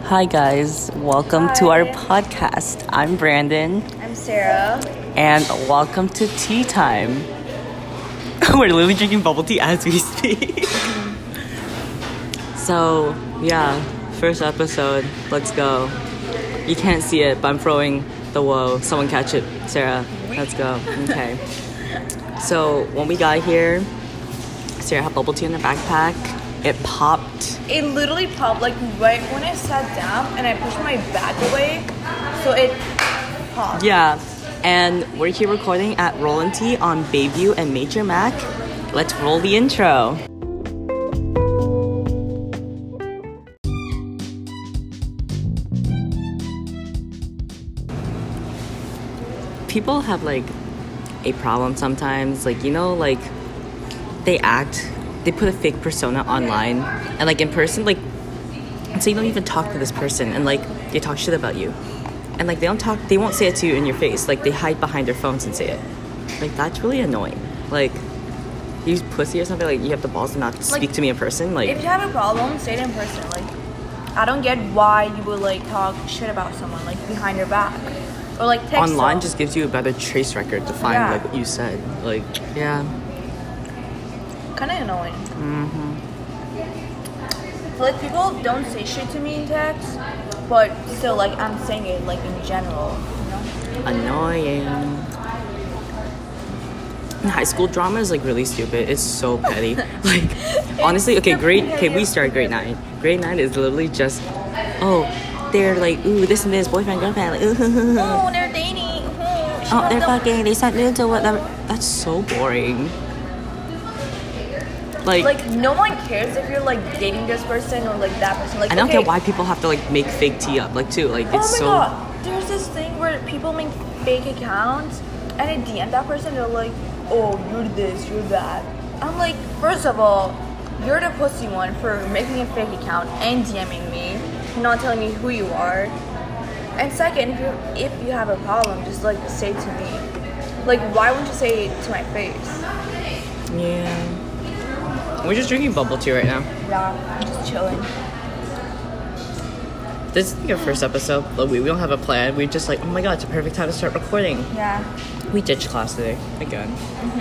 Hi guys, welcome to our podcast. I'm Brandon. I'm Sarah. And welcome to Tea Time. We're literally drinking bubble tea as we speak. So, yeah, first episode. Let's go. You can't see it, but I'm throwing the whoa. Someone catch it. Sarah, let's go. Okay. So, when we got here, Sarah had bubble tea in her backpack. It popped. It literally popped, like, right when I sat down and I pushed my bag away. So it popped. Yeah. And we're here recording at Rollin' Tea on Bayview and Major Mac. Let's roll the intro. People have, like, a problem sometimes. Like, you know, like, they put a fake persona online. And, like, in person, like, so you don't even talk to this person. And, like, they talk shit about you. And, like, they won't say it to you in your face. Like, they hide behind their phones and say it. Like, that's really annoying. Like, you use pussy or something, like, you have the balls to not speak to me in person. Like, if you have a problem, say it in person. Like, I don't get why you would, like, talk shit about someone, like, behind their back. Or, like, text online them. just gives you a better trace record to find, like, what you said. Like, yeah. Kind of annoying. Like, people don't say shit to me in text, but still, like, I'm saying it, like, in general, you know? Annoying. High school drama is, like, really stupid. It's so petty. Like, honestly, we start grade 9. Grade 9 is literally just, they're like, ooh, this and this, boyfriend, girlfriend, like, ooh. Oh, they're dating. They're fucking, they start into whatever. That's so boring. Like, no one cares if you're, like, dating this person or, like, that person. Like, I don't get why people have to, like, make fake tea up, like, too. Like, it's so... Oh, my God. There's this thing where people make fake accounts, and at the end, that person, they're like, oh, you're this, you're that. I'm like, first of all, you're the pussy one for making a fake account and DMing me, not telling me who you are. And second, if you have a problem, just, like, say it to me. Like, why wouldn't you say it to my face? Yeah. We're just drinking bubble tea right now. Yeah, I'm just chilling. This is like our first episode. Like, we don't have a plan. We're just like, oh my god, it's a perfect time to start recording. Yeah. We ditched class today. Again.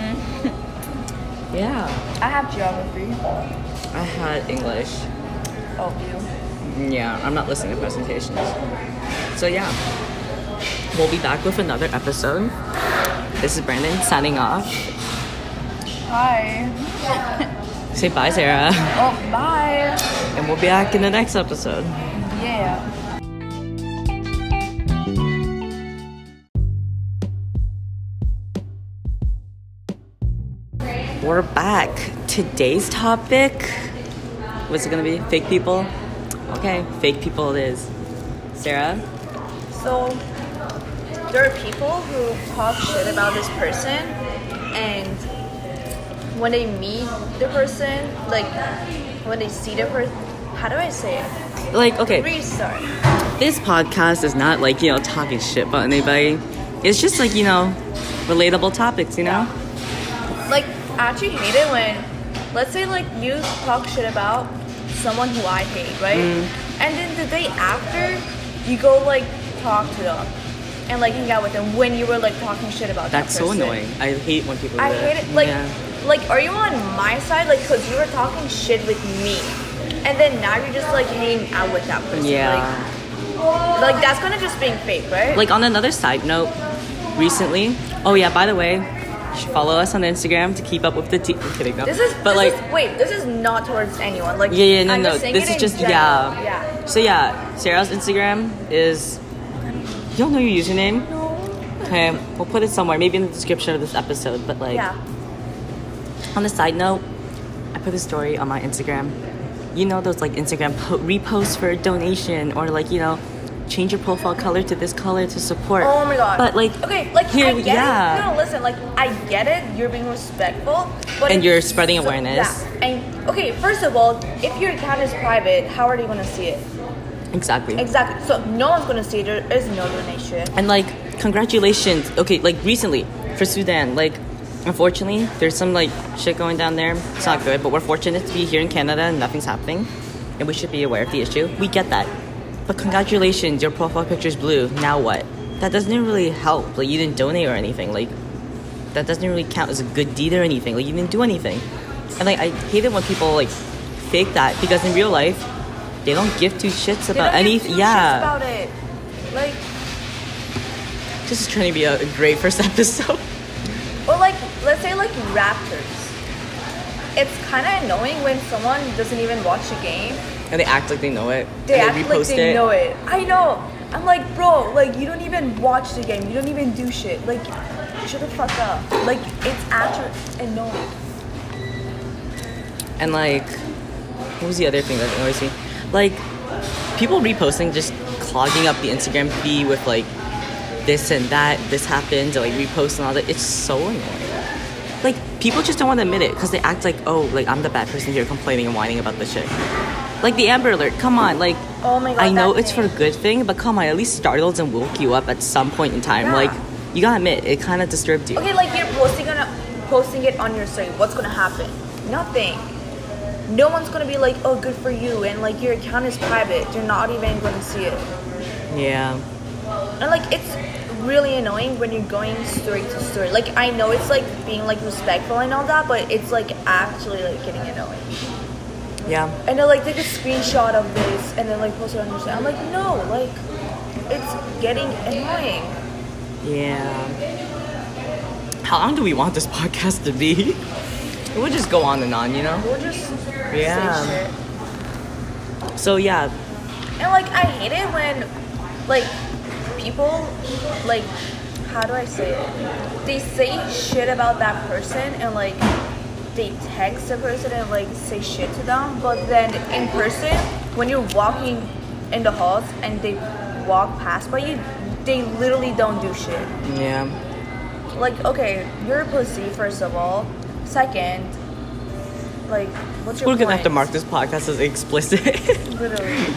Yeah. I have geography. I had English. Oh, you? Yeah, I'm not listening to presentations. So yeah. We'll be back with another episode. This is Brandon signing off. Hi. Say bye, Sarah. Oh, bye. And we'll be back in the next episode. Yeah. We're back. Today's topic, what's it gonna be? Fake people? Okay, fake people it is. Sarah? So, there are people who talk shit about this person, and when they meet the person, like, when they see the person, how do I say it? Like, okay. Restart. This podcast is not, like, you know, talking shit about anybody. It's just, like, you know, relatable topics, you know? Like, I actually hate it when, let's say, like, you talk shit about someone who I hate, right? And then the day after, you go, like, talk to them and, like, hang out with them when you were, like, talking shit about That's that person. so annoying. I hate when people do that. I hate it. Like, yeah. Like, are you on my side? Like, because you were talking shit with me. And then now you're just, like, hanging out with that person. Yeah. Like, that's kind of just being fake, right? Like, on another side note, recently... Oh, yeah, by the way, you should follow us on Instagram to keep up with the tea. I'm kidding, no. This is not towards anyone. Like, no. This is just, yeah. Yeah. So, yeah, Sarah's Instagram is... You don't know your username? No. Okay, we'll put it somewhere. Maybe in the description of this episode, but, like... Yeah. On a side note, I put a story on my Instagram. You know those, like, Instagram reposts for a donation, or, like, you know, change your profile color to this color to support. Oh my god. But, like, okay, like, here, I get it. No, listen, like, I get it. You're being respectful, but and you're spreading awareness. Yeah. And okay, first of all, if your account is private, how are they gonna see it? Exactly. So no one's gonna see it. There is no donation. And, like, congratulations. Okay, like, recently for Sudan, like, unfortunately, there's some, like, shit going down there. It's not good, but we're fortunate to be here in Canada and nothing's happening. And we should be aware of the issue. We get that. but congratulations, your profile picture's blue. Now what? That doesn't really help. Like, you didn't donate or anything. Like, that doesn't really count as a good deed or anything. Like, you didn't do anything. And like, I hate it when people like fake that, because in real life, they don't give two shits about anything. Yeah. About it. Like, this is trying to be a great first episode. or like, let's say like Raptors. It's kind of annoying when someone doesn't even watch the game. And they act like they know it. They and act like they know it. I know. I'm like, bro, like, you don't even watch the game. You don't even do shit. Like, shut the fuck up. Like, it's actually annoying. And like, what was the other thing that annoys me? Like, people reposting, just clogging up the Instagram feed with like this and that, this happened, or like repost and all that. It's so annoying. Like, people just don't want to admit it because they act like, oh, like, I'm the bad person here complaining and whining about this shit. Like the Amber Alert, come on, like, Oh my God, I know that it's for a good thing, but come on, at least startles and woke you up at some point in time. Yeah. Like, you gotta admit, it kind of disturbed you. Okay, like, you're posting it on your story. What's gonna happen? Nothing. No one's gonna be like, oh, good for you, and like, your account is private. You're not even gonna see it. Yeah. And like, it's really annoying when you're going story to story. Like, I know it's like being like respectful and all that, but it's like actually like getting annoying. Yeah. And then like take a screenshot of this and then like post it on your story. I'm like, no, like, it's getting annoying. Yeah. How long do we want this podcast to be? We'll just go on and on, you know? We'll just Yeah. say shit. So yeah, And like, I hate it when like people, like, how do I say it? They say shit about that person and like they text the person and like say shit to them, but then in person, when you're walking in the halls and they walk past by you, they literally don't do shit. yeah. Like, okay, you're a pussy, first of all. Second, like, what's your We're point? gonna have to mark this podcast as explicit. Literally.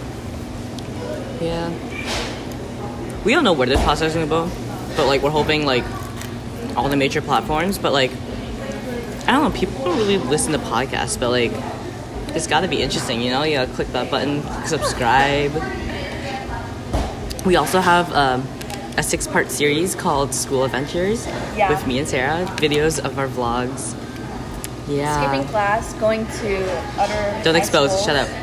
Yeah. We don't know where this podcast is gonna go, but like, we're hoping like all the major platforms, but like, I don't know, people don't really listen to podcasts, but like, it's gotta be interesting, you know? You gotta click that button, subscribe. We also have a 6-part series called School Adventures with me and Sarah, videos of our vlogs. Yeah. Skipping class, going to other Don't high expose, school. shut up.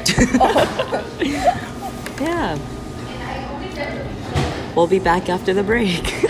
Oh. Yeah. We'll be back after the break.